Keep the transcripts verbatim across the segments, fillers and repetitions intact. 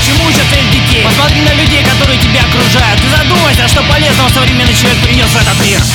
чему учат их детей. Посмотри на людей, которые тебя окружают, и задумайся, что полезного современный человек принес в этот мир.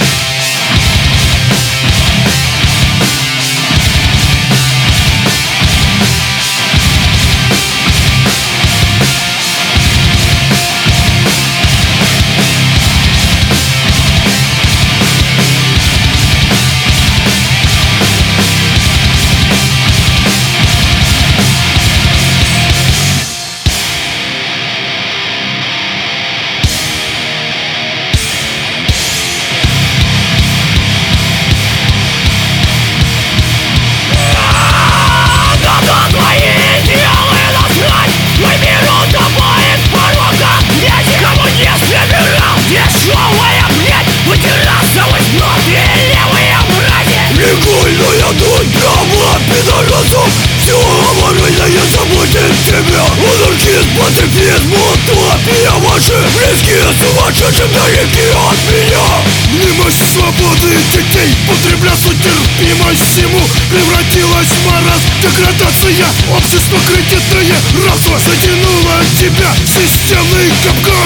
Прикольная дочь, прямо пидорасов. Все аварийное заботит тебя. Анархизм, пацифизм, утопия. Ваши близкие сумасшедшим далеки от меня. Немощь свободы детей, потребляться терпимость всему превратилась в маразм. Деградация, общество кредитное, расово затянуло тебя в системный капкан.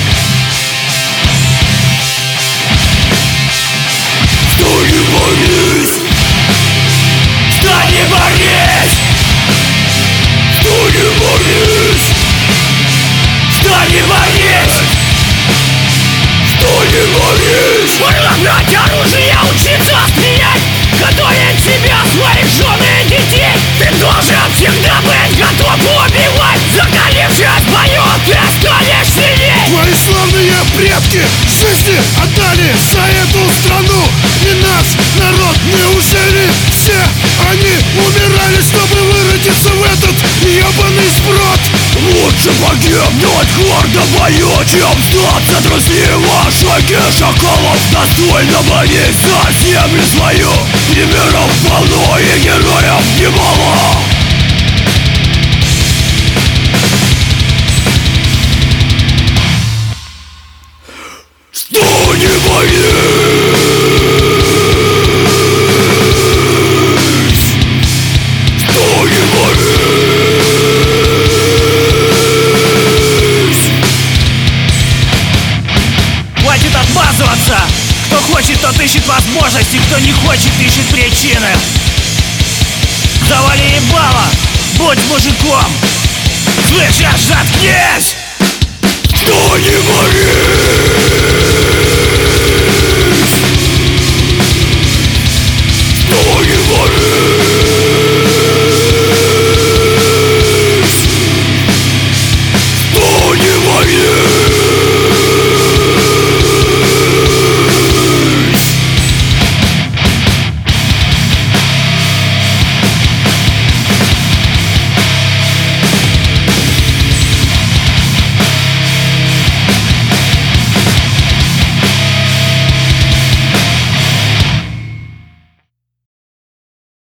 Что не борись? Что не борись? Что не борись? Что не борись? Что не борись? Уравнять оружие, учиться стрелять, готовить себя, своих жен и детей. Ты должен всегда быть готов убивать. Закалившись в бою, ты станешь сильней. Твои славные предки жизни отдали за эту страну. И наш народ, неужели все они умирали, чтобы выродиться в этот ебаный сброд? Лучше погибнуть гордо в бою, чем сдаться трусливо шоке шакалов. Достойно борись за землю свою. Примеров полно и героев немало. Что не борись? Что не борись? Хватит отмазываться. Кто хочет, тот ищет возможности, кто не хочет, ищет причины. Завали ебало, будь мужиком. Слышишь, заткнись! Что не борись?